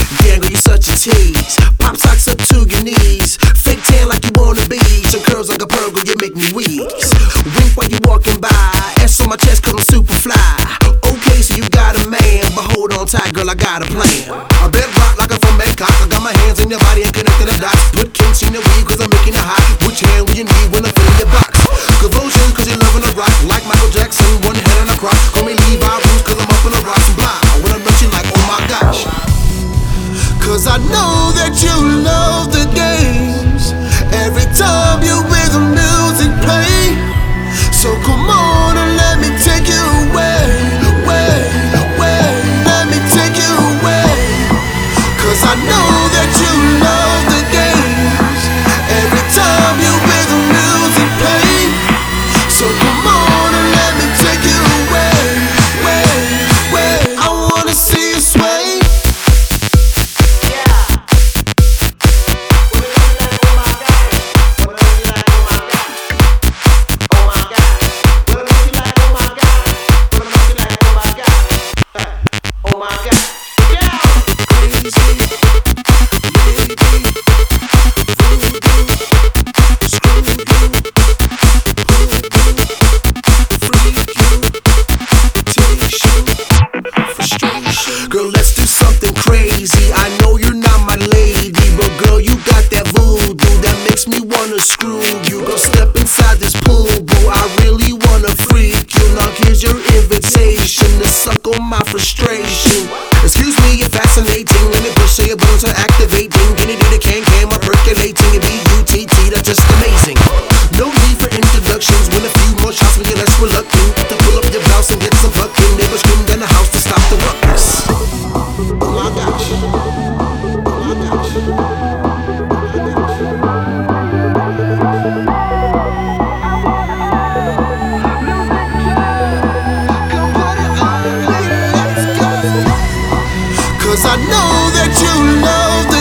Damn girl, you such a tease. Pop socks up to your knees. Fake tan like you wanna be. Some curls like a pearl, girl, you make me wheeze. Wink while you walking by. S on my chest cause I'm super fly. Okay, so you got a man, but hold on tight, girl, I got a plan. I bet rock like I'm from Bangkok. I got my hands in your body and connecting the dots. Put kimchi in the weed cause I'm making it hot. Which hand will you need when I fill in your box? Convulsions cause you're loving the rock. Like Michael Jackson, one head on a cross. Call me Levi Bruce cause I'm up in the rocks and blah. When I look you like, oh my gosh. Cause I know that you love the games. Every time you hear the music play. So come on and let me take you away, away, away. Let me take you away. Cause I know that you love the games. Every time you hear the music play. So come on and let me take you away, away, away. I wanna see you sway. Girl, let's do something crazy. I know you're not my lady, but girl, you got that voodoo that makes me wanna screw you. Go step inside this pool, boo. I really wanna freak you. Now here's your invitation to suck on my frustration. Excuse me, you're fascinating. Let me push so your bones are activating. Get it, the can, we're percolating. And B-U-T-T, that's just amazing. No need for introductions. When a few more shots, when you're less reluctant to pull up your blouse and get some fucking. Neighbors scream down the house to stop the ruckus. Cause I know that you love the